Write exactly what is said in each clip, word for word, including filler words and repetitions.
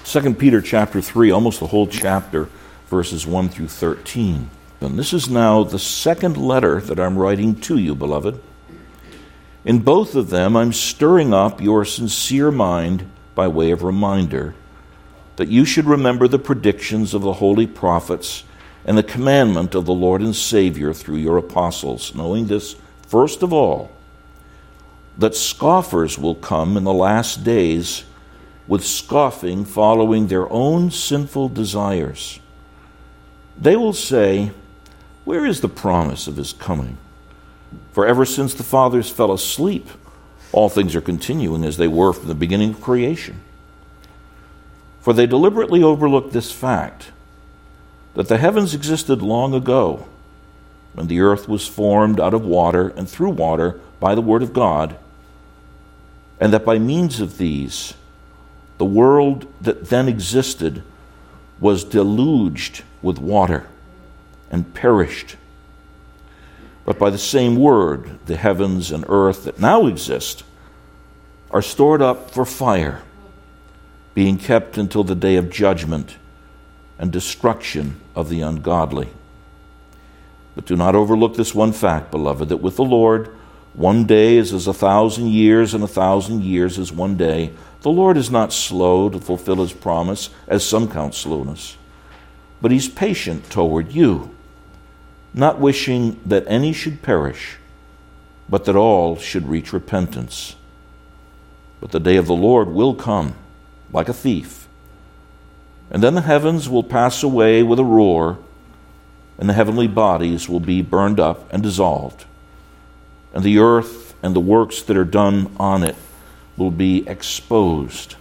Second Peter chapter three, almost the whole chapter, verses one through thirteen. And this is now the second letter that I'm writing to you, beloved. In both of them, I'm stirring up your sincere mind by way of reminder that you should remember the predictions of the holy prophets and the commandment of the Lord and Savior through your apostles, knowing this, first of all, that scoffers will come in the last days with scoffing, following their own sinful desires. They will say, "Where is the promise of his coming? For ever since the fathers fell asleep, all things are continuing as they were from the beginning of creation." For they deliberately overlook this fact, that the heavens existed long ago, when the earth was formed out of water and through water by the word of God, and that by means of these, the world that then existed was deluged with water and perished. But by the same word, the heavens and earth that now exist are stored up for fire, being kept until the day of judgment and destruction of the ungodly. But do not overlook this one fact, beloved, that with the Lord, one day is as a thousand years, and a thousand years is one day. The Lord is not slow to fulfill his promise, as some count slowness, but he's patient toward you, not wishing that any should perish, but that all should reach repentance. But the day of the Lord will come like a thief, and then the heavens will pass away with a roar, and the heavenly bodies will be burned up and dissolved, and the earth and the works that are done on it will be exposed.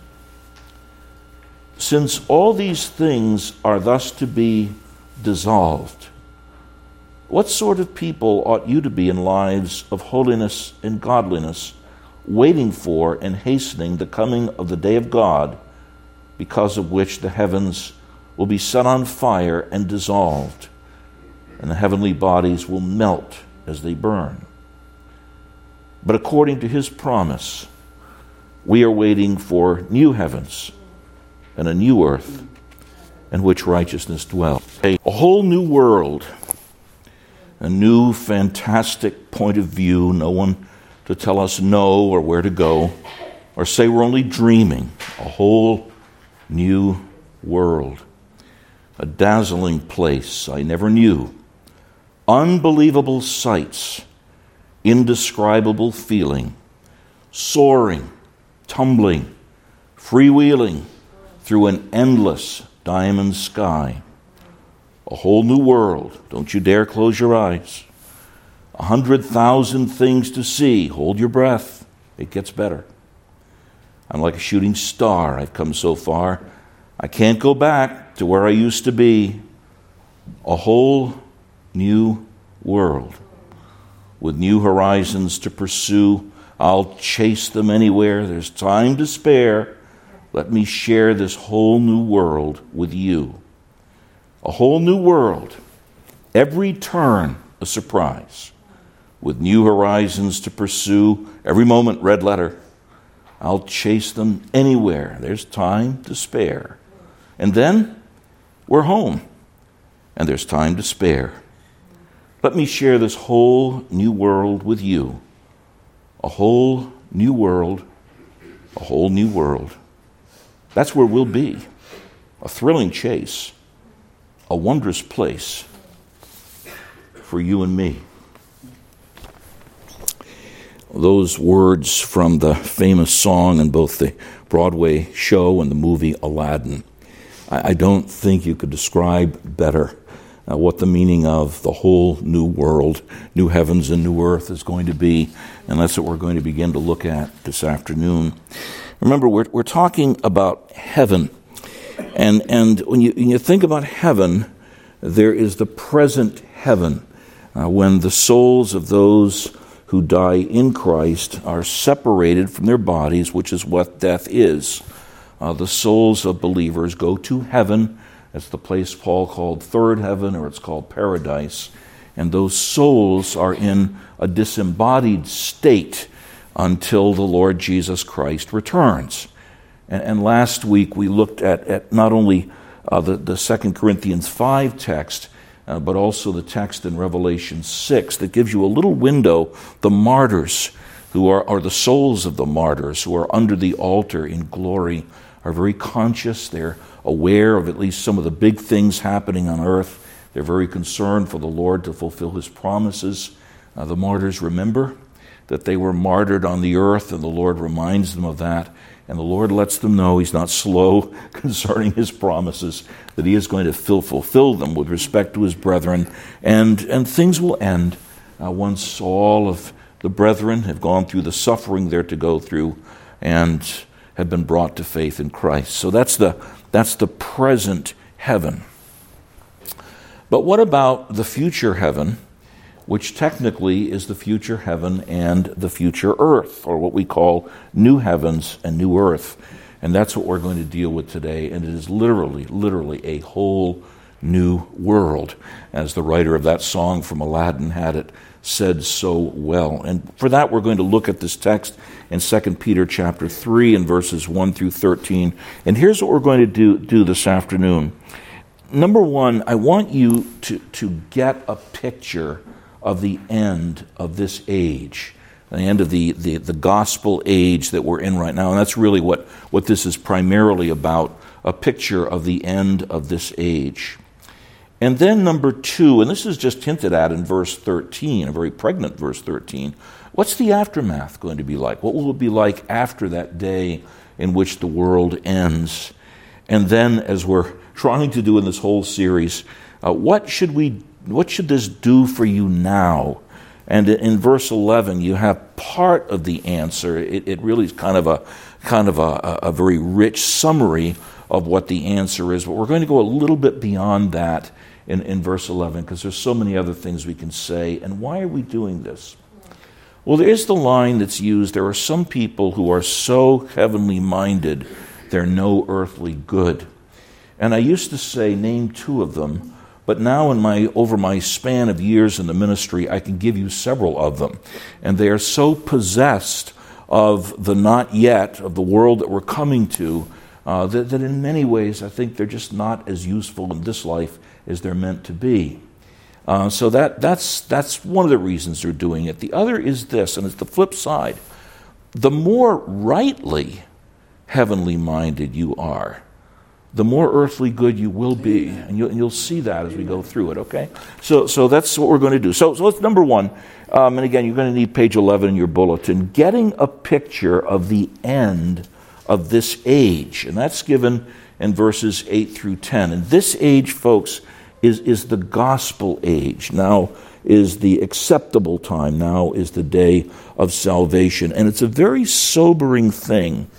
Since all these things are thus to be dissolved, what sort of people ought you to be in lives of holiness and godliness, waiting for and hastening the coming of the day of God, because of which the heavens will be set on fire and dissolved, and the heavenly bodies will melt as they burn? But according to his promise, we are waiting for new heavens and a new earth in which righteousness dwells. A whole new world, a new fantastic point of view, no one to tell us no or where to go, or say we're only dreaming. A whole new world, a dazzling place I never knew, unbelievable sights, indescribable feeling, soaring, tumbling, freewheeling through an endless diamond sky. A whole new world. Don't you dare close your eyes. A hundred thousand things to see. Hold your breath. It gets better. I'm like a shooting star. I've come so far. I can't go back to where I used to be. A whole new world with new horizons to pursue. I'll chase them anywhere. There's time to spare. Let me share this whole new world with you. A whole new world. Every turn a surprise. With new horizons to pursue. Every moment red letter. I'll chase them anywhere. There's time to spare. And then we're home. And there's time to spare. Let me share this whole new world with you. A whole new world. A whole new world. That's where we'll be. A thrilling chase. A wondrous place for you and me. Those words from the famous song in both the Broadway show and the movie Aladdin. I, I don't think you could describe better uh, what the meaning of the whole new world, new heavens and new earth is going to be. And that's what we're going to begin to look at this afternoon. Remember, we're, we're talking about heaven. And, and when, you, when you think about heaven, there is the present heaven, uh, when the souls of those who die in Christ are separated from their bodies, which is what death is. Uh, the souls of believers go to heaven. That's the place Paul called third heaven, or it's called paradise. And those souls are in a disembodied state until the Lord Jesus Christ returns. And, and last week we looked at, at not only uh, the, the Second Corinthians five text, uh, but also the text in Revelation six that gives you a little window, the martyrs, who are, are the souls of the martyrs, who are under the altar in glory, are very conscious. They're aware of at least some of the big things happening on earth. They're very concerned for the Lord to fulfill his promises. Uh, the martyrs remember that they were martyred on the earth, and the Lord reminds them of that. And the Lord lets them know he's not slow concerning his promises, that he is going to fulfill them with respect to his brethren. And, and things will end uh, once all of the brethren have gone through the suffering they're to go through and have been brought to faith in Christ. So that's the that's the present heaven. But what about the future heaven, which technically is the future heaven and the future earth, or what we call new heavens and new earth? And that's what we're going to deal with today, and it is literally, literally a whole new world, as the writer of that song from Aladdin had it said so well. And for that, we're going to look at this text in Second Peter chapter three and verses one through thirteen. And here's what we're going to do, do this afternoon. Number one, I want you to, to get a picture of the end of this age, the end of the, the, the gospel age that we're in right now. And that's really what, what this is primarily about, a picture of the end of this age. And then number two, and this is just hinted at in verse thirteen, a very pregnant verse thirteen, what's the aftermath going to be like? What will it be like after that day in which the world ends? And then, as we're trying to do in this whole series, uh, what should we, what should this do for you now? And in verse eleven, you have part of the answer. It, it really is kind of a kind of a, a very rich summary of what the answer is. But we're going to go a little bit beyond that in, in verse eleven, because there's so many other things we can say. And why are we doing this? Well, there is the line that's used. There are some people who are so heavenly minded, they're no earthly good. And I used to say, name two of them. But now in my over my span of years in the ministry, I can give you several of them. And they are so possessed of the not yet, of the world that we're coming to, uh, that, that in many ways I think they're just not as useful in this life as they're meant to be. Uh, so that that's that's one of the reasons they're doing it. The other is this, and it's the flip side. The more rightly heavenly minded you are, the more earthly good you will be. And you'll, and you'll see that as we go through it, okay? So so that's what we're going to do. So, so let's, number one, um, and again, you're going to need page eleven in your bulletin, getting a picture of the end of this age. And that's given in verses eight through ten. And this age, folks, is, is the gospel age. Now is the acceptable time. Now is the day of salvation. And it's a very sobering thing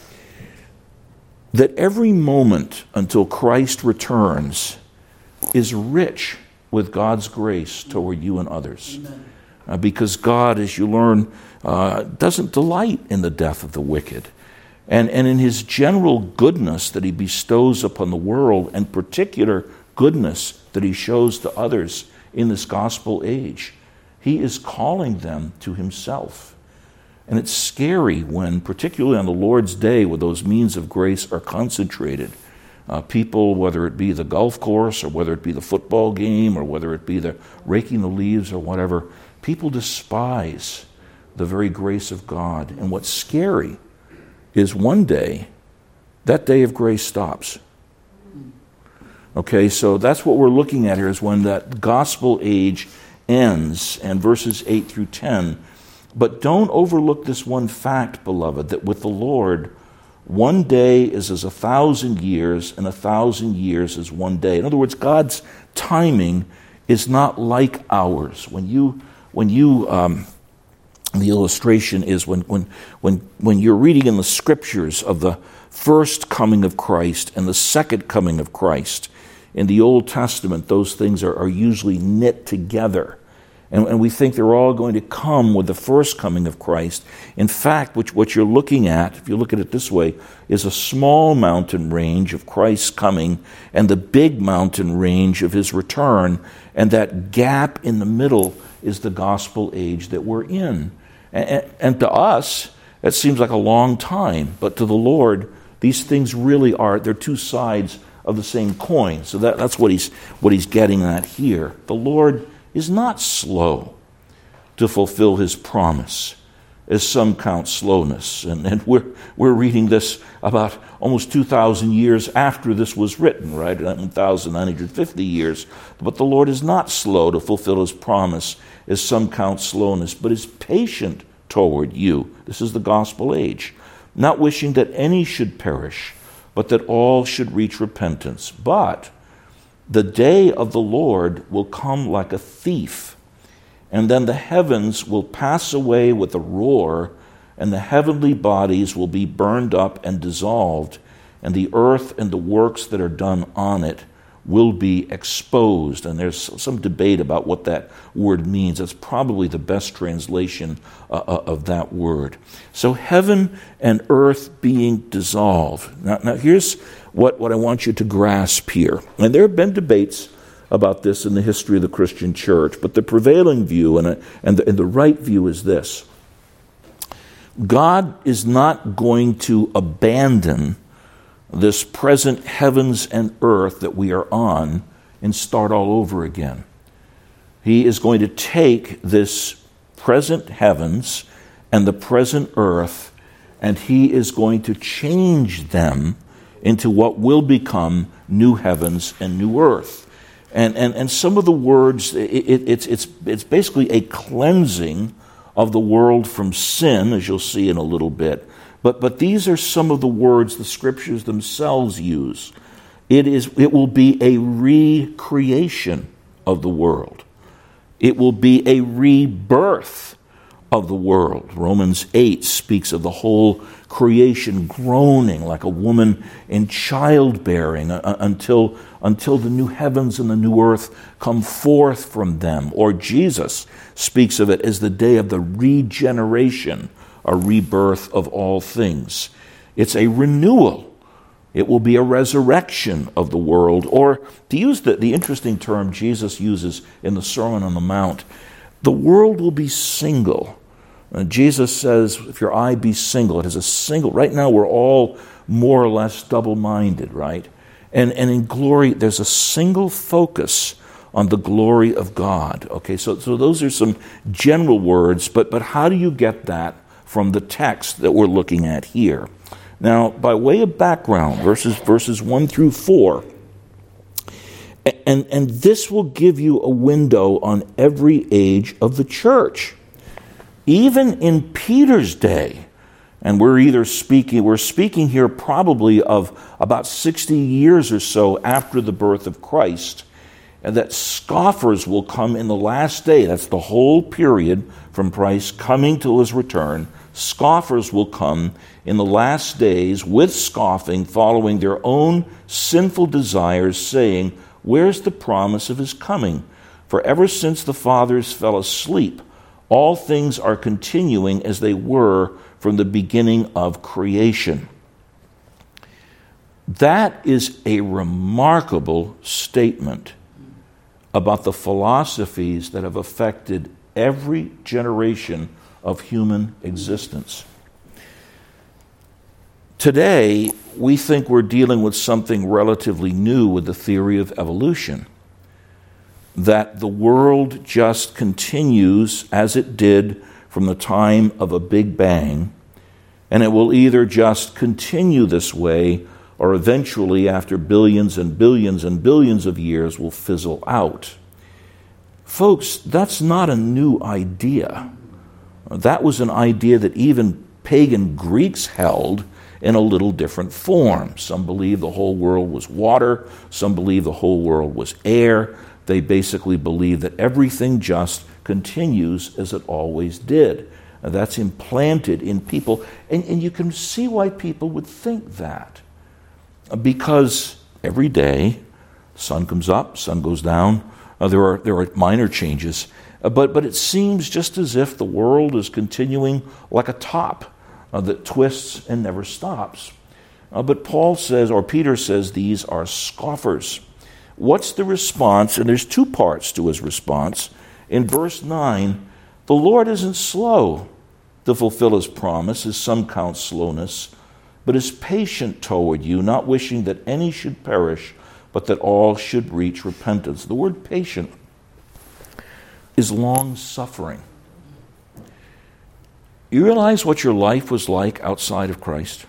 that every moment until Christ returns is rich with God's grace toward you and others. Uh, because God, as you learn, uh, doesn't delight in the death of the wicked. And, and in his general goodness that he bestows upon the world, and particular goodness that he shows to others in this gospel age, he is calling them to himself. And it's scary when, particularly on the Lord's day, where those means of grace are concentrated, uh, people, whether it be the golf course or whether it be the football game or whether it be the raking the leaves or whatever, people despise the very grace of God. And what's scary is one day, that day of grace stops. Okay, so that's what we're looking at here, is when that gospel age ends, and verses eight through ten. But don't overlook this one fact, beloved, that with the Lord, one day is as a thousand years, and a thousand years is one day. In other words, God's timing is not like ours. When you, when you, um, the illustration is when, when, when, when you're reading in the scriptures of the first coming of Christ and the second coming of Christ. In the Old Testament, those things are, are usually knit together. And, and we think they're all going to come with the first coming of Christ. In fact, which, what you're looking at, if you look at it this way, is a small mountain range of Christ's coming and the big mountain range of his return. And that gap in the middle is the gospel age that we're in. And, and to us, it seems like a long time, but to the Lord, These things really are, they're two sides of the same coin. So that, that's what he's, what he's getting at here. The Lord is not slow to fulfill his promise, as some count slowness. And, and we're, we're reading this about almost two thousand years after this was written, right? one thousand nine hundred fifty years. But the Lord is not slow to fulfill his promise, as some count slowness, but is patient toward you. This is the gospel age. Not wishing that any should perish, but that all should reach repentance. But the day of the Lord will come like a thief, and then the heavens will pass away with a roar, and the heavenly bodies will be burned up and dissolved, and the earth and the works that are done on it will be exposed. And there's some debate about what that word means. That's probably the best translation uh, of that word. So heaven and earth being dissolved. Now, now here's what, what I want you to grasp here. And there have been debates about this in the history of the Christian church, but the prevailing view and, a, and, the, and the right view is this. God is not going to abandon this present heavens and earth that we are on and start all over again. He is going to take this present heavens and the present earth, and he is going to change them into what will become new heavens and new earth. And and, and some of the words, it, it, it's, it's, it's basically a cleansing of the world from sin, as you'll see in a little bit. But but these are some of the words the scriptures themselves use. It is it will be a recreation of the world. It will be a rebirth of the world. Romans eight speaks of the whole creation groaning like a woman in childbearing uh, until until the new heavens and the new earth come forth from them. Or Jesus speaks of it as the day of the regeneration, a rebirth of all things. It's a renewal. It will be a resurrection of the world. Or to use the, the interesting term Jesus uses in the Sermon on the Mount, the world will be single. Uh, Jesus says, if your eye be single, it is a single. Right now we're all more or less double-minded, right? And, and in glory, there's a single focus on the glory of God. Okay, so, so those are some general words, but, but how do you get that from the text that we're looking at here? Now, by way of background, verses verses one through four, and, and this will give you a window on every age of the church. Even in Peter's day, and we're either speaking, we're speaking here probably of about sixty years or so after the birth of Christ, and that scoffers will come in the last day. That's the whole period from Christ coming to his return. Scoffers will come in the last days with scoffing, following their own sinful desires, saying, "Where's the promise of his coming? For ever since the fathers fell asleep, all things are continuing as they were from the beginning of creation." That is a remarkable statement about the philosophies that have affected every generation of human existence. Today, we think we're dealing with something relatively new with the theory of evolution, that the world just continues as it did from the time of a Big Bang, and it will either just continue this way or eventually, after billions and billions and billions of years, will fizzle out. Folks, that's not a new idea. That was an idea that even pagan Greeks held in a little different form. Some believe the whole world was water. Some believe the whole world was air. They basically believe that everything just continues as it always did. Now, that's implanted in people. And, and you can see why people would think that. Because every day, sun comes up, sun goes down. Uh, there are there are minor changes. Uh, but, but it seems just as if the world is continuing like a top uh, that twists and never stops. Uh, but Paul says, or Peter says, these are scoffers. What's the response? And there's two parts to his response. In verse nine, the Lord isn't slow to fulfill his promise, as some count slowness, but is patient toward you, not wishing that any should perish, but that all should reach repentance. The word patient is long-suffering. You realize what your life was like outside of Christ?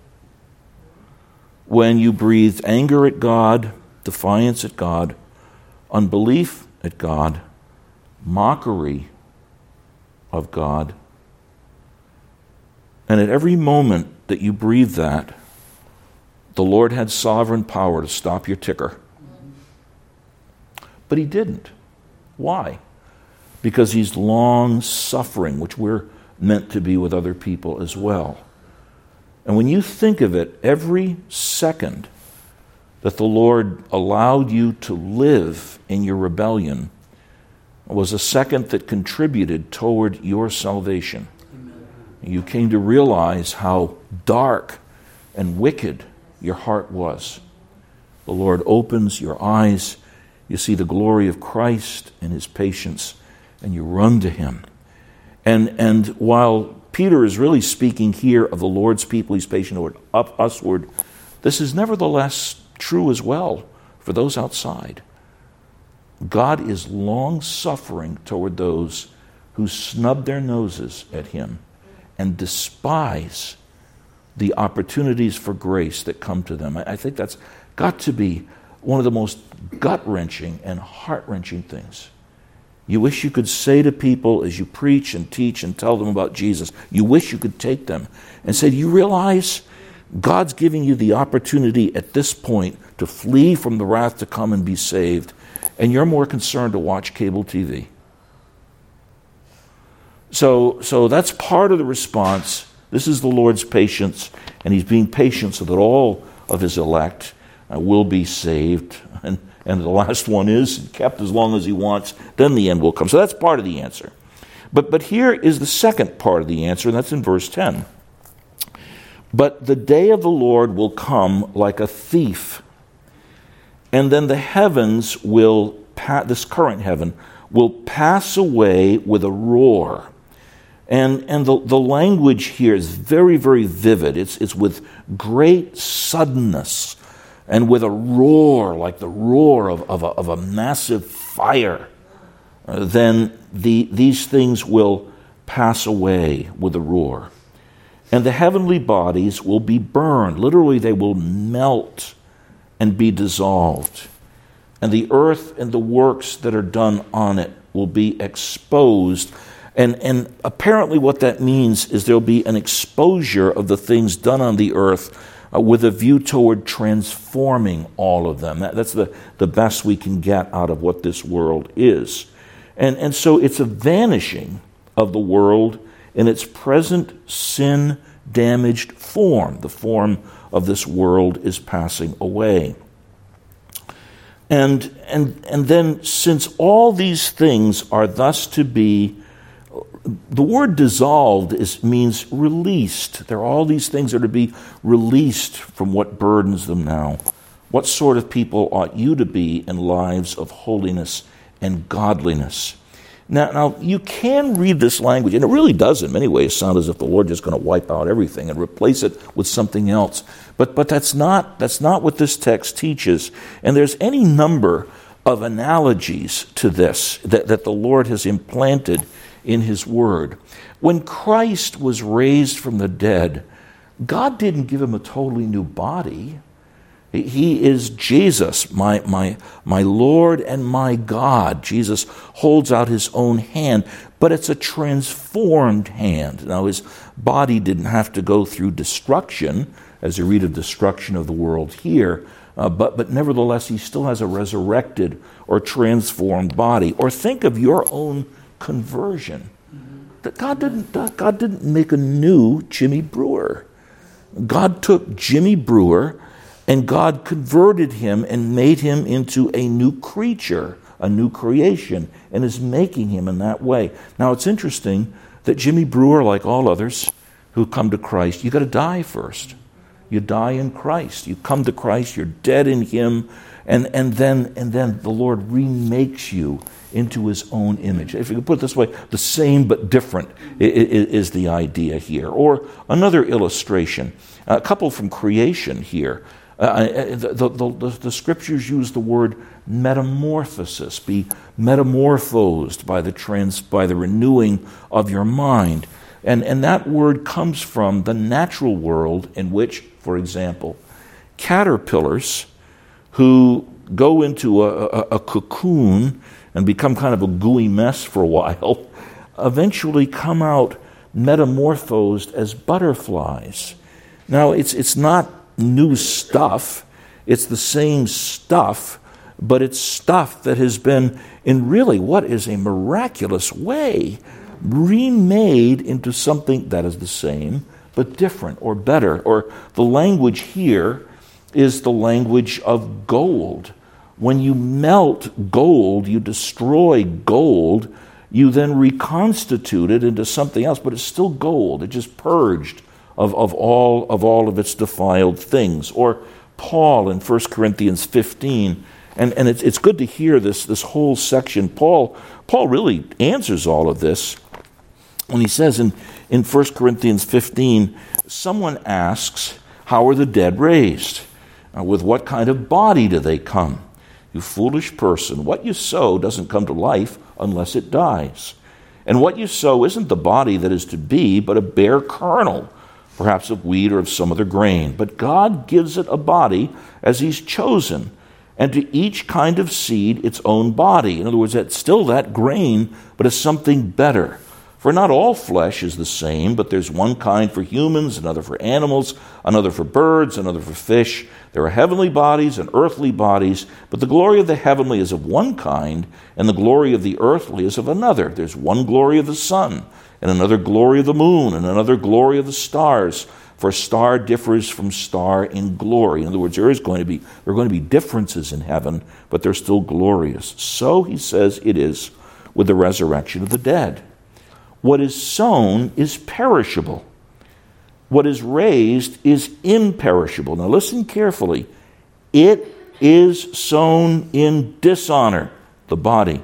When you breathed anger at God, defiance at God, unbelief at God, mockery of God, and at every moment that you breathed that, the Lord had sovereign power to stop your ticker. But he didn't. Why? Because he's long-suffering, which we're meant to be with other people as well. And when you think of it, every second that the Lord allowed you to live in your rebellion was a second that contributed toward your salvation. Amen. You came to realize how dark and wicked your heart was. The Lord opens your eyes, you see the glory of Christ and his patience, and you run to him. And and while Peter is really speaking here of the Lord's people, he's patient toward up usward, this is nevertheless true as well for those outside. God is long-suffering toward those who snub their noses at him and despise the opportunities for grace that come to them. I think that's got to be one of the most gut-wrenching and heart-wrenching things. You wish you could say to people as you preach and teach and tell them about Jesus, you wish you could take them and say, do you realize God's giving you the opportunity at this point to flee from the wrath to come and be saved, and you're more concerned to watch cable T V. So, so that's part of the response. This is the Lord's patience, and he's being patient so that all of his elect uh, will be saved. And, and the last one is kept as long as he wants, then the end will come. So that's part of the answer. But, but here is the second part of the answer, and that's in verse ten. But the day of the Lord will come like a thief, and then the heavens will, pa- this current heaven, will pass away with a roar. And and the, the language here is very, very vivid. It's, it's with great suddenness and with a roar, like the roar of, of, a, of a massive fire. Uh, then the, these things will pass away with a roar. And the heavenly bodies will be burned. Literally, they will melt and be dissolved. And the earth and the works that are done on it will be exposed. And, and apparently what that means is there'll be an exposure of the things done on the earth uh, with a view toward transforming all of them. That, that's the, the best we can get out of what this world is. And, and so it's a vanishing of the world in its present sin-damaged form. The form of this world is passing away. And, and, and then, since all these things are thus to be, the word dissolved is, means released. There are all these things that are to be released from what burdens them now. What sort of people ought you to be in lives of holiness and godliness? Now, now, you can read this language, and it really does in many ways sound as if the Lord is just going to wipe out everything and replace it with something else. But but that's not that's not what this text teaches. And there's any number of analogies to this that, that the Lord has implanted in his word. When Christ was raised from the dead, God didn't give him a totally new body. He is Jesus, my, my, my Lord and my God. Jesus holds out his own hand, but it's a transformed hand. Now, his body didn't have to go through destruction, as you read of destruction of the world here, uh, but, but nevertheless, he still has a resurrected or transformed body. Or think of your own conversion. That God didn't, God didn't make a new Jimmy Brewer. God took Jimmy Brewer and God converted him and made him into a new creature, a new creation, and is making him in that way. Now, it's interesting that Jimmy Brewer, like all others who come to Christ, you got to die first. You die in Christ. You come to Christ, you're dead in him, And, and, then, and then the Lord remakes you into his own image. If you could put it this way, the same but different is the idea here. Or another illustration, a couple from creation here. Uh, the, the, the, the scriptures use the word metamorphosis, be metamorphosed by the trans, by the renewing of your mind. And, and that word comes from the natural world in which, for example, caterpillars who go into a, a, a cocoon and become kind of a gooey mess for a while, eventually come out metamorphosed as butterflies. Now, it's it's not new stuff. It's the same stuff, but it's stuff that has been, in really what is a miraculous way, remade into something that is the same, but different or better. Or the language here is the language of gold. When you melt gold, you destroy gold, you then reconstitute it into something else, but it's still gold. It's just purged of, of all of all of its defiled things. Or Paul in First Corinthians fifteen, and, and it's it's good to hear this, this whole section. Paul, Paul really answers all of this when he says in, in First Corinthians fifteen, someone asks, how are the dead raised? Uh, with what kind of body do they come? You foolish person, what you sow doesn't come to life unless it dies. And what you sow isn't the body that is to be, but a bare kernel, perhaps of wheat or of some other grain. But God gives it a body as he's chosen, and to each kind of seed its own body. In other words, it's still that grain, but it's something better. For not all flesh is the same, but there's one kind for humans, another for animals, another for birds, another for fish. There are heavenly bodies and earthly bodies, but the glory of the heavenly is of one kind, and the glory of the earthly is of another. There's one glory of the sun, and another glory of the moon, and another glory of the stars. For star differs from star in glory. In other words, there is going to be there are going to be differences in heaven, but they're still glorious. So he says it is with the resurrection of the dead. What is sown is perishable. What is raised is imperishable. Now listen carefully. It is sown in dishonor, the body.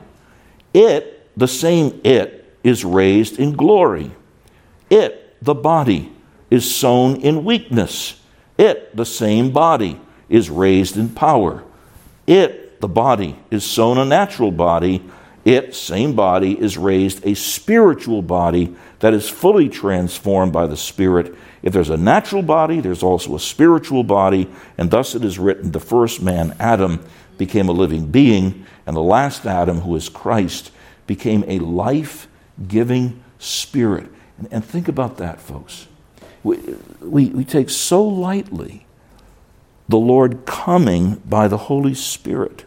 It, the same it, is raised in glory. It, the body, is sown in weakness. It, the same body, is raised in power. It, the body, is sown a natural body. It, same body, is raised a spiritual body that is fully transformed by the Spirit. If there's a natural body, there's also a spiritual body, and thus it is written, the first man, Adam, became a living being, and the last Adam, who is Christ, became a life-giving spirit. And, and think about that, folks. We, we, we take so lightly the Lord coming by the Holy Spirit.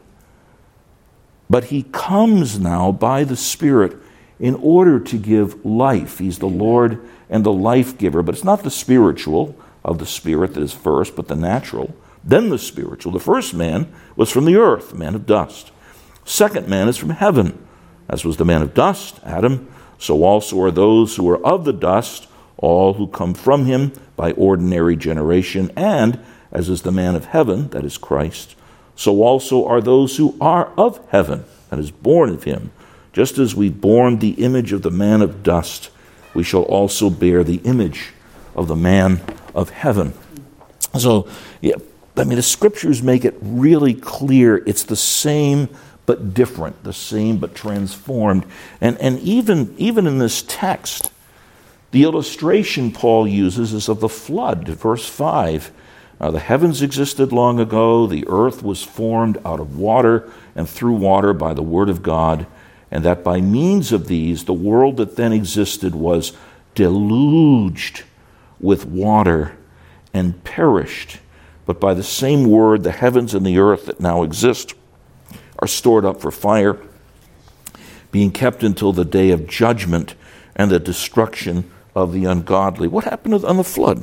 But he comes now by the Spirit in order to give life. He's the Lord and the life giver. But it's not the spiritual of the Spirit that is first, but the natural. Then the spiritual. The first man was from the earth, man of dust. Second man is from heaven, as was the man of dust, Adam. So also are those who are of the dust, all who come from him by ordinary generation. And as is the man of heaven, that is Christ, so also are those who are of heaven, that is born of him. Just as we borne the image of the man of dust, we shall also bear the image of the man of heaven. So, yeah, I mean, the scriptures make it really clear it's the same but different, the same but transformed. And, and even, even in this text, the illustration Paul uses is of the flood, verse five. Uh, the heavens existed long ago, the earth was formed out of water and through water by the word of God, and that by means of these, the world that then existed was deluged with water and perished. But by the same word, the heavens and the earth that now exist are stored up for fire, being kept until the day of judgment and the destruction of the ungodly. What happened on the flood?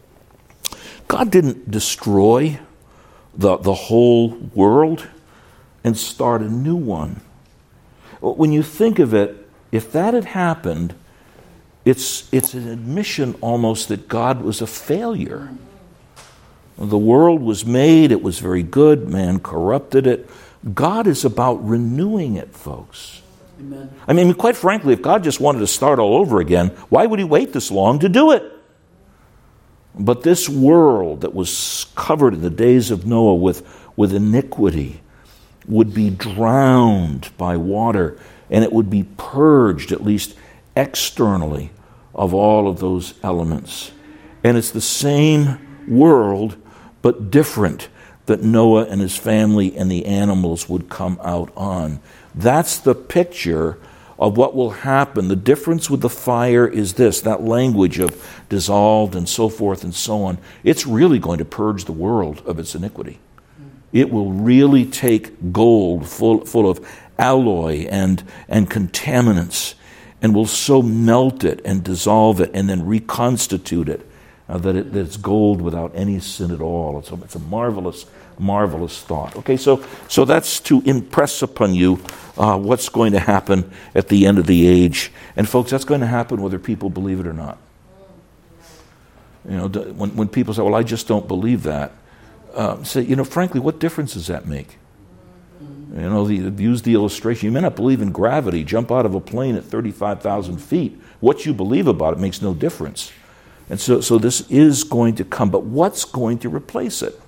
God didn't destroy the, the whole world and start a new one. When you think of it, if that had happened, it's, it's an admission almost that God was a failure. The world was made, it was very good, man corrupted it. God is about renewing it, folks. Amen. I mean, quite frankly, if God just wanted to start all over again, why would he wait this long to do it? But this world that was covered in the days of Noah with, with iniquity would be drowned by water, and it would be purged, at least externally, of all of those elements. And it's the same world, but different, that Noah and his family and the animals would come out on. That's the picture of what will happen. The difference with the fire is this, that language of dissolved and so forth and so on. It's really going to purge the world of its iniquity. It will really take gold full, full of alloy and, and contaminants, and will so melt it and dissolve it and then reconstitute it, uh, that, it that it's gold without any sin at all. It's a, it's a marvelous, marvelous thought. Okay, so, so that's to impress upon you uh, what's going to happen at the end of the age. And folks, that's going to happen whether people believe it or not. You know, when, when people say, well, I just don't believe that, uh, say, you know, frankly, what difference does that make? You know, the, use the illustration. You may not believe in gravity. Jump out of a plane at thirty-five thousand feet. What you believe about it makes no difference. And so, so this is going to come. But what's going to replace it?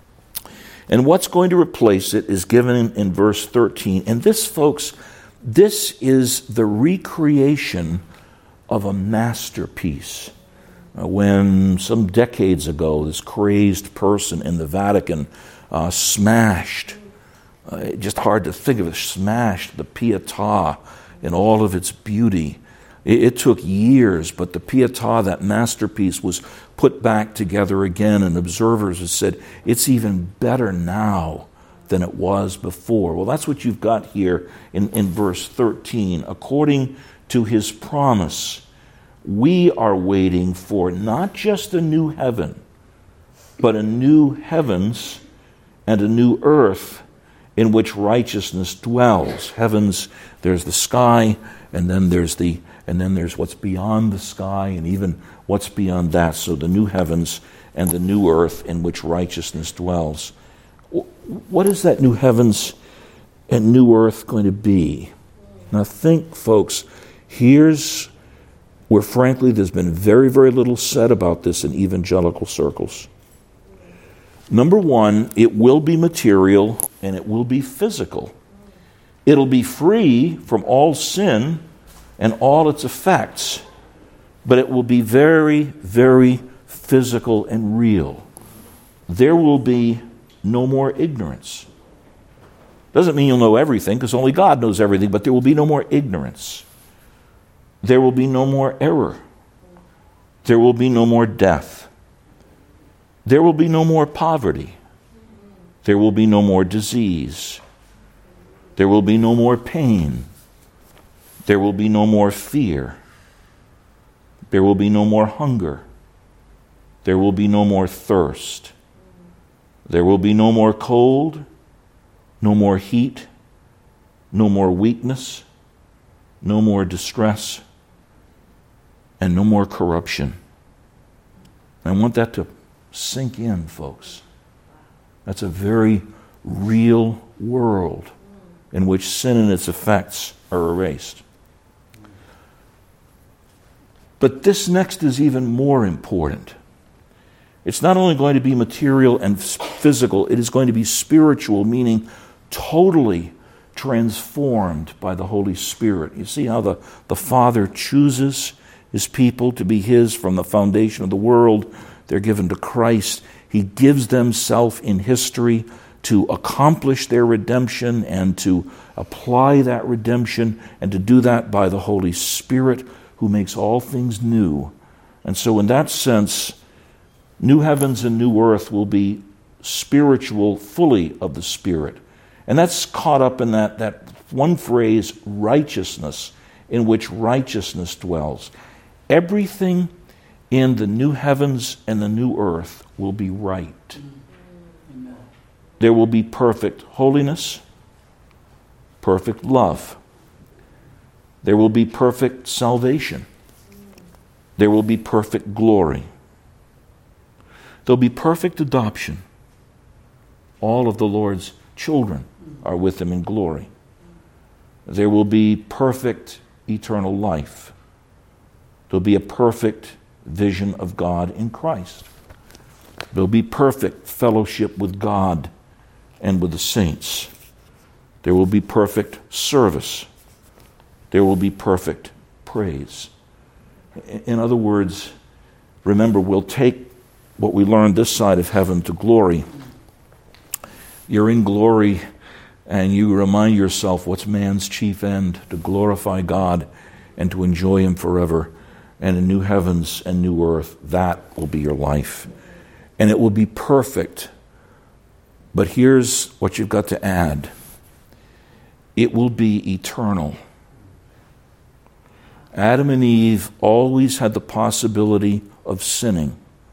And what's going to replace it is given in, in verse thirteen. And this, folks, this is the recreation of a masterpiece. Uh, when some decades ago, this crazed person in the Vatican uh, smashed, uh, just hard to think of it, smashed the Pietà in all of its beauty. It, it took years, but the Pietà, that masterpiece, was put back together again, and observers have said, it's even better now than it was before. Well, that's what you've got here in, in verse thirteen. According to his promise, we are waiting for not just a new heaven, but a new heavens and a new earth in which righteousness dwells. Heavens, there's the sky, and then there's the and then there's what's beyond the sky, and even what's beyond that. So the new heavens and the new earth in which righteousness dwells. What is that new heavens and new earth going to be? Now think, folks, here's where, frankly, there's been very, very little said about this in evangelical circles. Number one, it will be material and it will be physical. It'll be free from all sin and all its effects, but it will be very, very physical and real. There will be no more ignorance. Doesn't mean you'll know everything, because only God knows everything, but there will be no more ignorance. There will be no more error. There will be no more death. There will be no more poverty. There will be no more disease. There will be no more pain. There will be no more fear. There will be no more hunger. There will be no more thirst. There will be no more cold, no more heat, no more weakness, no more distress, and no more corruption. I want that to sink in, folks. That's a very real world in which sin and its effects are erased. But this next is even more important. It's not only going to be material and physical, it is going to be spiritual, meaning totally transformed by the Holy Spirit. You see how the, the Father chooses his people to be his from the foundation of the world. They're given to Christ. He gives them self in history to accomplish their redemption and to apply that redemption, and to do that by the Holy Spirit, who makes all things new. And so in that sense, new heavens and new earth will be spiritual, fully of the Spirit. And that's caught up in that, that one phrase, righteousness, in which righteousness dwells. Everything in the new heavens and the new earth will be right. Amen. There will be perfect holiness, perfect love. There will be perfect salvation. There will be perfect glory. There'll be perfect adoption. All of the Lord's children are with him in glory. There will be perfect eternal life. There'll be a perfect vision of God in Christ. There'll be perfect fellowship with God and with the saints. There will be perfect service. There will be perfect praise. In other words, remember, we'll take what we learned this side of heaven to glory. You're in glory, and you remind yourself what's man's chief end, to glorify God and to enjoy him forever. And in new heavens and new earth, that will be your life. And it will be perfect. But here's what you've got to add. It will be eternal. Adam and Eve always had the possibility of sinning.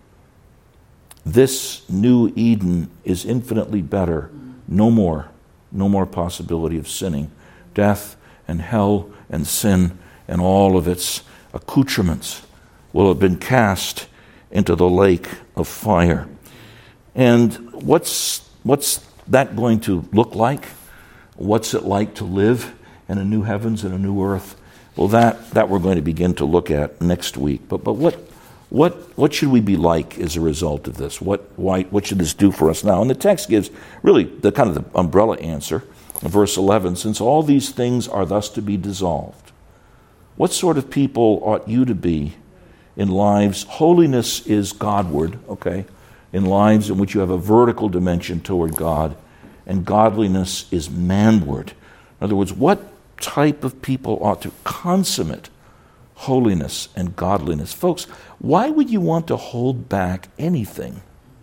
This new Eden is infinitely better. No more. No more possibility of sinning. Death and hell and sin and all of its accoutrements will have been cast into the lake of fire. And what's what's that going to look like? What's it like to live in a new heavens and a new earth? Well, that, that we're going to begin to look at next week. But but what what what should we be like as a result of this? What why what should this do for us now? And the text gives really the kind of the umbrella answer in verse eleven. Since all these things are thus to be dissolved, what sort of people ought you to be in lives? Holiness is Godward, okay? In lives in which you have a vertical dimension toward God, and godliness is manward. In other words, what type of people ought to consummate holiness and godliness? Folks, why would you want to hold back anything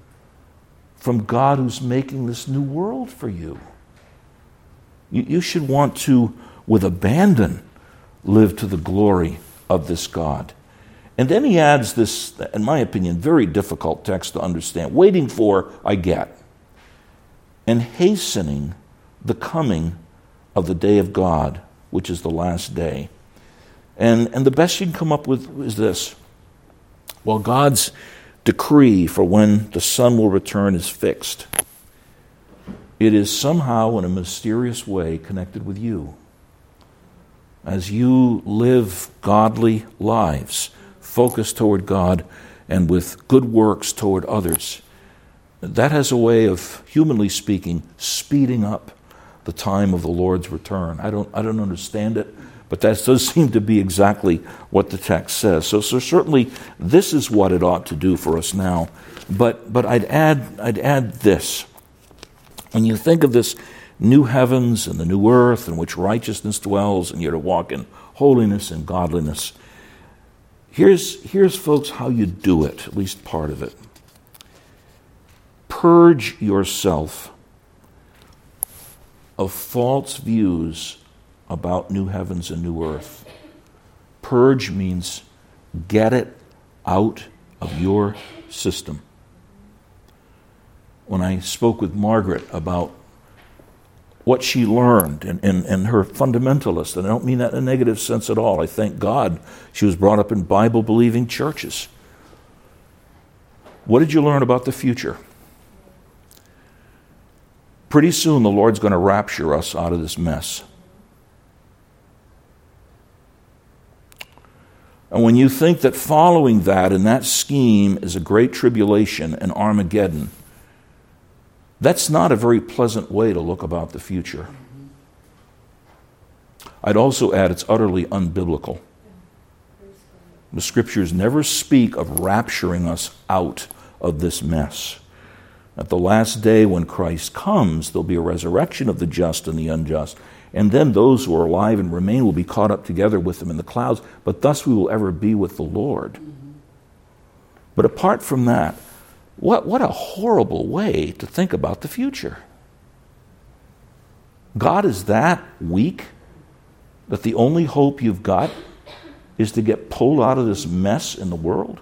from God who's making this new world for you? You, you should want to, with abandon, live to the glory of this God. And then he adds this, in my opinion, very difficult text to understand. Waiting for, I get, and hastening the coming of the day of God, which is the last day. And, and the best you can come up with is this. Well, God's decree for when the Son will return is fixed. It is somehow, in a mysterious way, connected with you. As you live godly lives, focused toward God and with good works toward others, that has a way of, humanly speaking, speeding up the time of the Lord's return. I don't I don't understand it, but that does seem to be exactly what the text says. So, so certainly this is what it ought to do for us now. But but I'd add I'd add this. When you think of this new heavens and the new earth in which righteousness dwells, and you're to walk in holiness and godliness, here's here's folks how you do it, at least part of it. Purge yourself of false views about new heavens and new earth. Purge means get it out of your system. When I spoke with Margaret about what she learned and, and, and her fundamentalist, and I don't mean that in a negative sense at all. I thank God she was brought up in Bible-believing churches. What did you learn about the future? Pretty soon the Lord's going to rapture us out of this mess. And when you think that following that and that scheme is a great tribulation and Armageddon, that's not a very pleasant way to look about the future. I'd also add it's utterly unbiblical. The Scriptures never speak of rapturing us out of this mess. At the last day when Christ comes, there'll be a resurrection of the just and the unjust. And then those who are alive and remain will be caught up together with him in the clouds. But thus we will ever be with the Lord. Mm-hmm. But apart from that, what, what a horrible way to think about the future. God is that weak that the only hope you've got is to get pulled out of this mess in the world?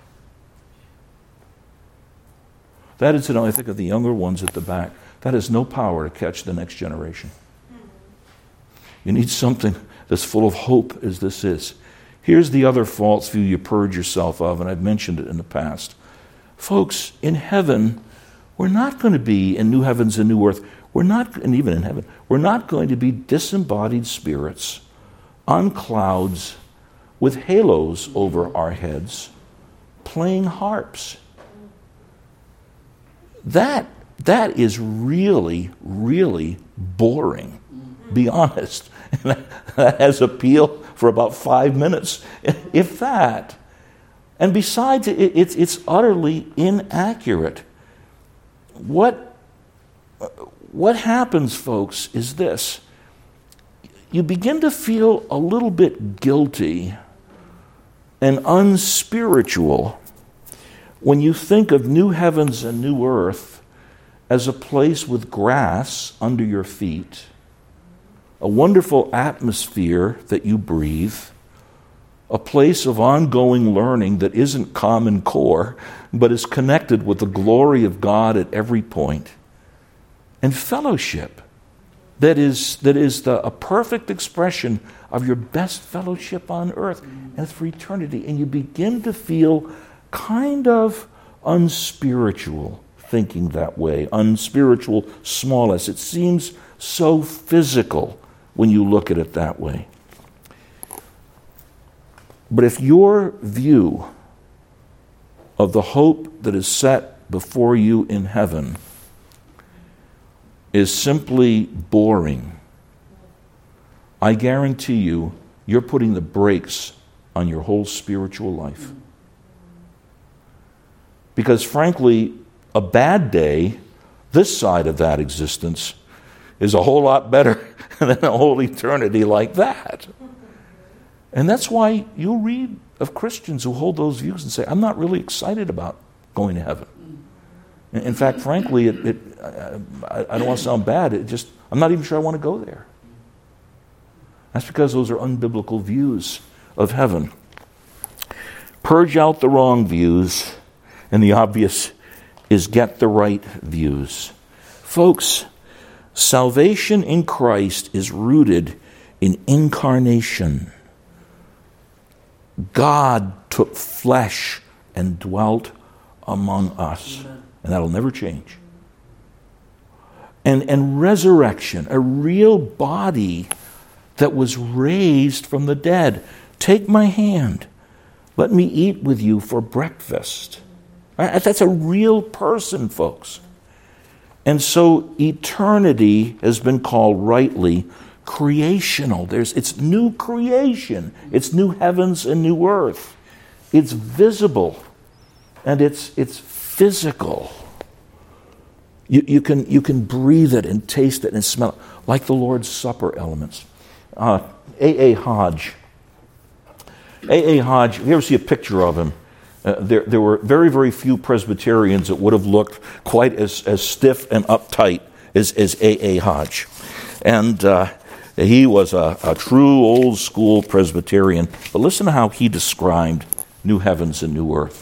That incidentally, I think of the younger ones at the back. That has no power to catch the next generation. You need something that's full of hope as this is. Here's the other false view you purge yourself of, and I've mentioned it in the past. Folks, in heaven, we're not going to be in new heavens and new earth. We're not, and even in heaven, we're not going to be disembodied spirits on clouds with halos over our heads, playing harps. That, that is really, really boring, be honest. That has appeal for about five minutes, if that. And besides, it, it's, it's utterly inaccurate. What, what happens, folks, is this. You begin to feel a little bit guilty and unspiritual when you think of new heavens and new earth as a place with grass under your feet, a wonderful atmosphere that you breathe, a place of ongoing learning that isn't Common Core, but is connected with the glory of God at every point, and fellowship that is that is the, a perfect expression of your best fellowship on earth, and it's for eternity. And you begin to feel kind of unspiritual thinking that way, unspiritual smallness. It seems so physical when you look at it that way. But if your view of the hope that is set before you in heaven is simply boring, I guarantee you, you're putting the brakes on your whole spiritual life. Because frankly, a bad day, this side of that existence, is a whole lot better than a whole eternity like that. And that's why you'll read of Christians who hold those views and say, I'm not really excited about going to heaven. In fact, frankly, it, it, I, I don't want to sound bad. It just I'm not even sure I want to go there. That's because those are unbiblical views of heaven. Purge out the wrong views, and the obvious is get the right views. Folks, salvation in Christ is rooted in incarnation. God took flesh and dwelt among us. Amen. And that'll never change. And, and resurrection, a real body that was raised from the dead. Take my hand. Let me eat with you for breakfast. That's a real person, folks. And so eternity has been called rightly creational. There's, it's new creation. It's new heavens and new earth. It's visible and it's it's physical. You, you can you can breathe it and taste it and smell it, like the Lord's Supper elements. Uh, A A. Hodge. A A. Hodge, if you ever see a picture of him, uh, there, there were very, very few Presbyterians that would have looked quite as, as stiff and uptight as, as A A. Hodge. And uh, he was a, a true old school Presbyterian. But listen to how he described new heavens and new earth.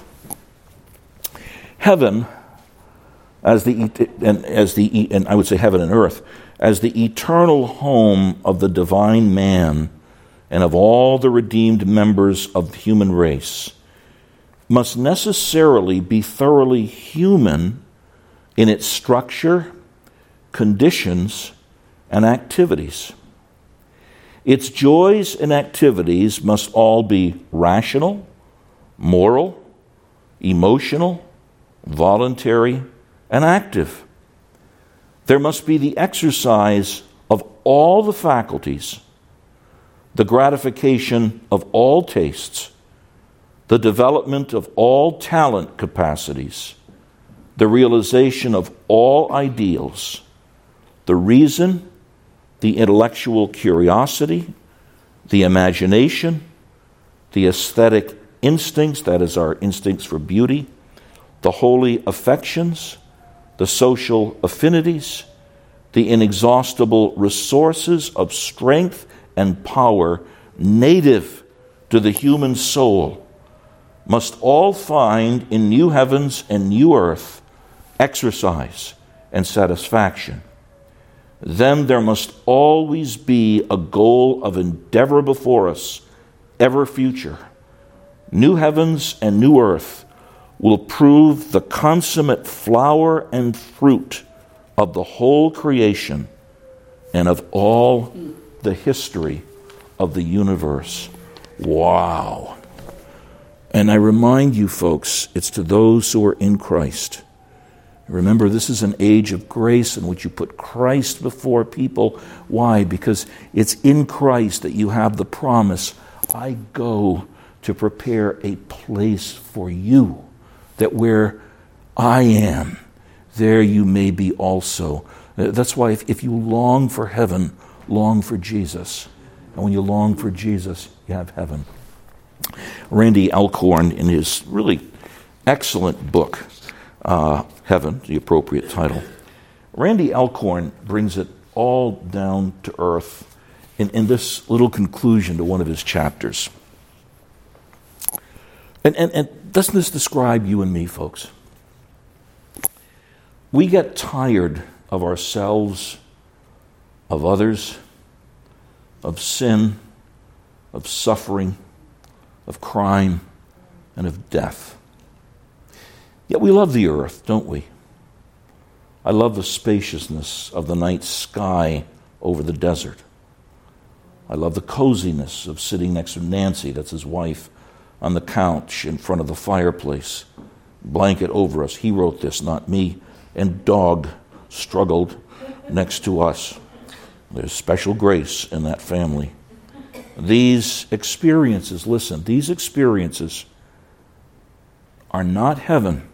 Heaven, as the and as the and I would say heaven and earth, as the eternal home of the divine man and of all the redeemed members of the human race, must necessarily be thoroughly human in its structure, conditions, and activities. Its joys and activities must all be rational, moral, emotional, voluntary, and active. There must be the exercise of all the faculties, the gratification of all tastes, the development of all talent capacities, the realization of all ideals, the reason, the intellectual curiosity, the imagination, the aesthetic instincts, that is our instincts for beauty, the holy affections, the social affinities, the inexhaustible resources of strength and power native to the human soul, must all find in new heavens and new earth exercise and satisfaction. Then there must always be a goal of endeavor before us, ever future. New heavens and new earth will prove the consummate flower and fruit of the whole creation and of all the history of the universe. Wow. And I remind you, folks, it's to those who are in Christ. Remember, this is an age of grace in which you put Christ before people. Why? Because it's in Christ that you have the promise, I go to prepare a place for you, that where I am, there you may be also. That's why if, if you long for heaven, long for Jesus. And when you long for Jesus, you have heaven. Randy Alcorn, in his really excellent book, uh, Heaven, the appropriate title, Randy Alcorn brings it all down to earth in, in this little conclusion to one of his chapters. And, and, and doesn't this describe you and me, folks? We get tired of ourselves, of others, of sin, of suffering, of crime, and of death. Yet we love the earth, don't we? I love the spaciousness of the night sky over the desert. I love the coziness of sitting next to Nancy, that's his wife, on the couch in front of the fireplace, blanket over us. He wrote this, not me. And dog struggled next to us. There's special grace in that family. These experiences, listen, these experiences are not heaven,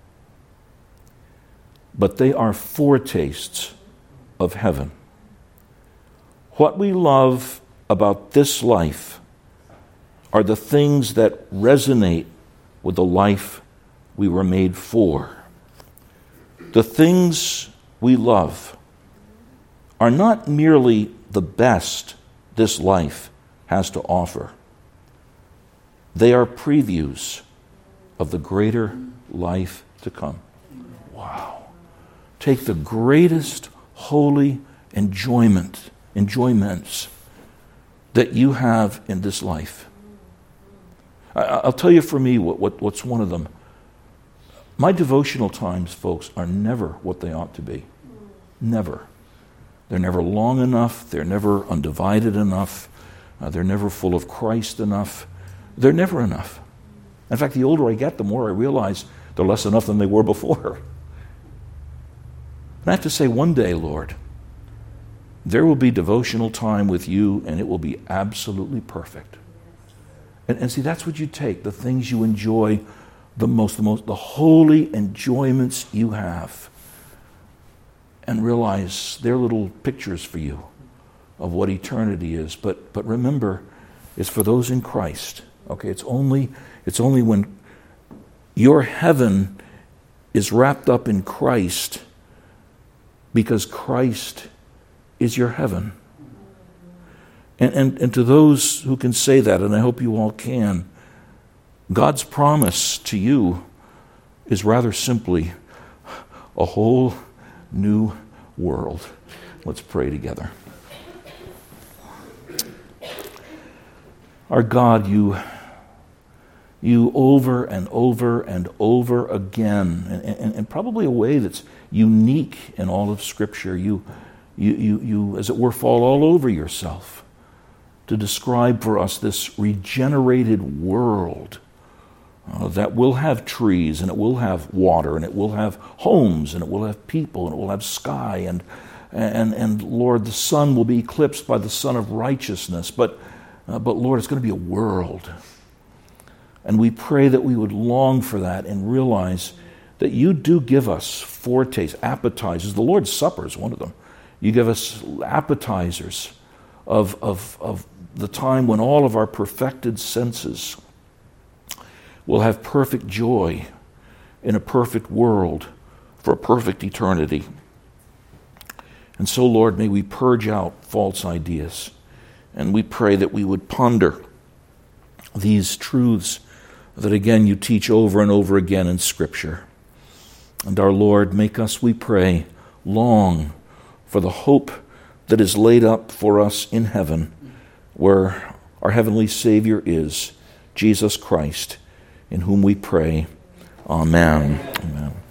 but they are foretastes of heaven. What we love about this life are the things that resonate with the life we were made for. The things we love are not merely the best this life has to offer. They are previews of the greater life to come. Wow. Take the greatest holy enjoyment, enjoyments that you have in this life. I, I'll tell you for me what, what, what's one of them. My devotional times, folks, are never what they ought to be. Never. They're never long enough. They're never undivided enough. Uh, they're never full of Christ enough. They're never enough. In fact, the older I get, the more I realize they're less enough than they were before. And I have to say, one day, Lord, there will be devotional time with you, and it will be absolutely perfect. And, and see, that's what you take, the things you enjoy the most, the most, the holy enjoyments you have, and realize they're little pictures for you of what eternity is. But but remember, it's for those in Christ. Okay, it's only it's only when your heaven is wrapped up in Christ, because Christ is your heaven. And, and, and to those who can say that, and I hope you all can, God's promise to you is rather simply a whole new world. Let's pray together. Our God, you, you over and over and over again, and, and, and probably a way that's unique in all of Scripture, you, you, you, you, as it were, fall all over yourself to describe for us this regenerated world uh, that will have trees, and it will have water, and it will have homes, and it will have people, and it will have sky, and and and Lord, the sun will be eclipsed by the sun of righteousness, but uh, but Lord, it's going to be a world. And we pray that we would long for that and realize that you do give us foretastes, appetizers. The Lord's Supper is one of them. You give us appetizers of, of, of the time when all of our perfected senses will have perfect joy in a perfect world for a perfect eternity. And so, Lord, may we purge out false ideas. And we pray that we would ponder these truths that, again, you teach over and over again in Scripture. And our Lord, make us, we pray, long for the hope that is laid up for us in heaven, where our heavenly Savior is, Jesus Christ, in whom we pray. Amen. Amen.